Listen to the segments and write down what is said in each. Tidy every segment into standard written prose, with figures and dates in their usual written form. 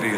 Крид.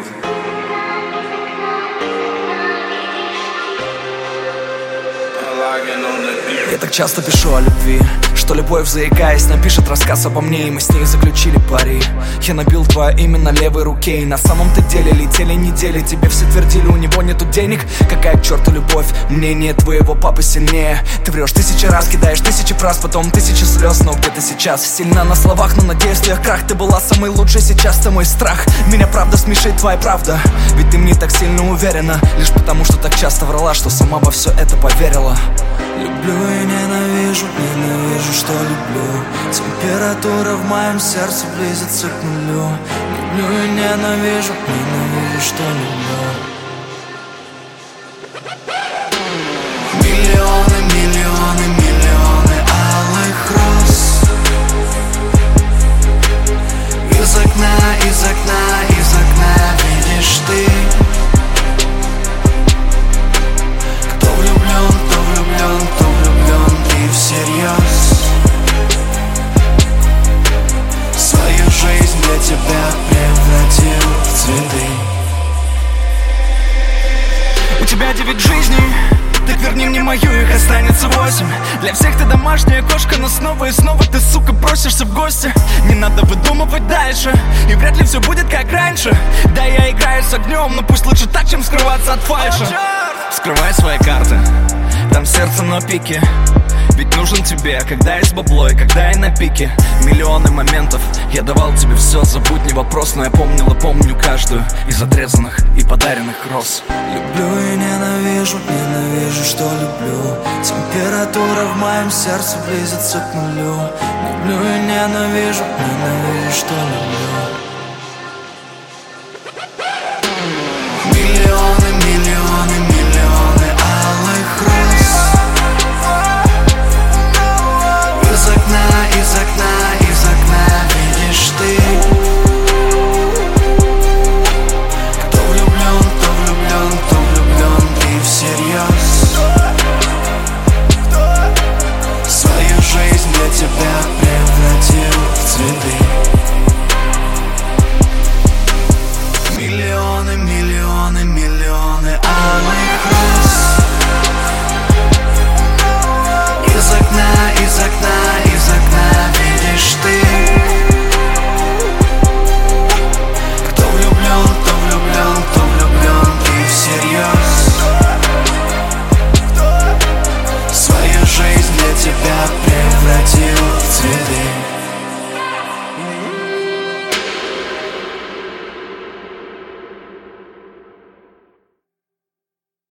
Я так часто пишу о любви, что любовь, заикаясь, напишет рассказ обо мне, и мы с ней заключили пари. Я набил твое имя на левой руке, и на самом-то деле летели недели. Тебе все твердили, у него нету денег. Какая к черту любовь, мнение твоего папы сильнее. Ты врешь 1000 раз, кидаешь 1000 фраз, потом 1000 слез. Но где ты сейчас? Сильна на словах, но на действиях крах. Ты была самой лучшей, сейчас ты мой страх. Меня правда смешит, твоя правда. Ведь ты мне так сильно уверена, лишь потому, что так часто врала, что сама во все это поверила. Люблю и ненавижу, ненавижу, что люблю. Температура в моем сердце близится к нулю. Люблю и ненавижу, ненавижу, что люблю. Миллионы, миллионы, миллионы алых роз. Из окна, из окна, из окна видишь ты. Кто влюблен, кто влюблен, кто влюблен и всерьез. Свою жизнь для тебя превратил в цветы. У тебя 9 жизней, так верни мне мою, их останется 8. Для всех ты домашняя кошка, но снова и снова ты, сука, просишься в гости. Не надо выдумывать дальше, и вряд ли все будет как раньше. Да, я играю с огнем, но пусть лучше так, чем скрываться от фальши. Вскрывай свои карты, там сердце на пике. Ведь нужен тебе, когда есть бабло и когда я на пике. Миллионы моментов, я давал тебе все, забудь, не вопрос. Но я помнил и помню каждую из отрезанных и подаренных роз. Люблю и ненавижу, ненавижу, что люблю. Температура в моем сердце близится к нулю. Люблю и ненавижу, ненавижу, что люблю.